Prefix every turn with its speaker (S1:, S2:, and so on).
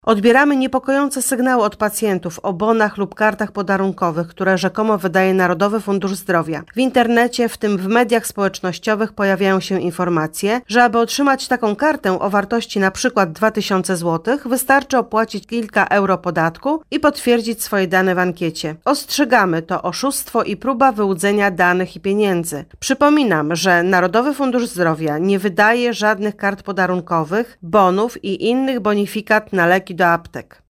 S1: Odbieramy niepokojące sygnały od pacjentów o bonach lub kartach podarunkowych, które rzekomo wydaje Narodowy Fundusz Zdrowia. W internecie, w tym w mediach społecznościowych, pojawiają się informacje, że aby otrzymać taką kartę o wartości np. 2000 zł, wystarczy opłacić kilka euro podatku i potwierdzić swoje dane w ankiecie. Ostrzegamy, to oszustwo i próba wyłudzenia danych i pieniędzy. Przypominam, że Narodowy Fundusz Zdrowia nie wydaje żadnych kart podarunkowych, bonów i innych bonifikat na leki do aptek.